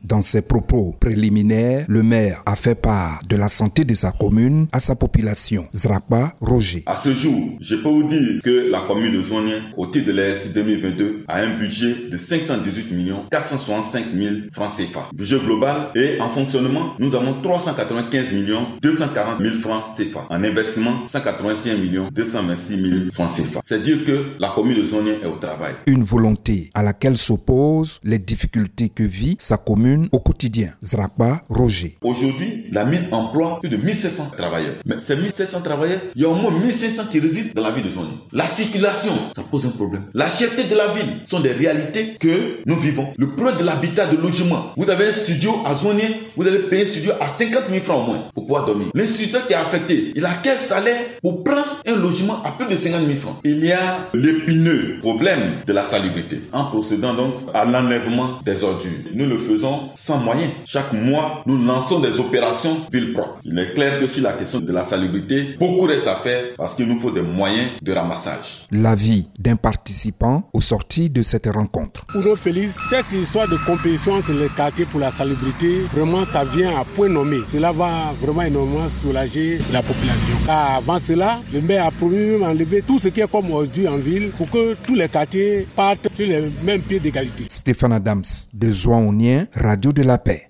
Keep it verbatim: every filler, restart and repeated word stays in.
Dans ses propos préliminaires, le maire a fait part de la santé de sa commune à sa population. Zrakba Roger. À ce jour, je peux vous dire que la commune de Zonien, au titre de l'A S I deux mille vingt-deux, a un budget de cinq cent dix-huit millions quatre cent soixante-cinq mille francs C F A. Budget global et en fonctionnement, nous avons trois cent quatre-vingt-quinze millions deux cent quarante mille francs C F A. En investissement, cent quatre-vingt-un millions deux cent vingt-six mille francs C F A. C'est dire que la commune de Zonien est au travail. Une volonté à laquelle s'opposent les difficultés que vit sa commune au quotidien. Zrakba Roger. Aujourd'hui, la mine emploie plus de mille sept cents travailleurs. Mais ces mille sept cents travailleurs, il y a au moins mille cinq cents qui résident dans la ville de Zonien. La circulation, ça pose un problème. La cherté de la ville sont des réalités que nous vivons. Le problème de l'habitat, de logement. Vous avez un studio à Zonien, vous allez payer un studio à cinquante mille francs au moins pour pouvoir dormir. L'instituteur qui est affecté, il a quel salaire pour prendre un logement à plus de cinquante mille francs? Il y a l'épineux problème de la salubrité en procédant donc à l'enlèvement des ordures. Nous le faisons sans moyens. Chaque mois, nous lançons des opérations ville propre. Il est clair que sur la question de la salubrité, beaucoup reste à faire parce qu'il nous faut des moyens de ramassage. L'avis d'un participant au sorti de cette rencontre. Pour nous, Félix, cette histoire de compétition entre les quartiers pour la salubrité, vraiment ça vient à point nommé. Cela va vraiment énormément soulager la population. Car avant cela, le maire a promis d'enlever tout ce qui est comme ordure en ville pour que tous les quartiers partent sur les mêmes pieds d'égalité. Stéphane Adams de Zonien, Radio de la Paix.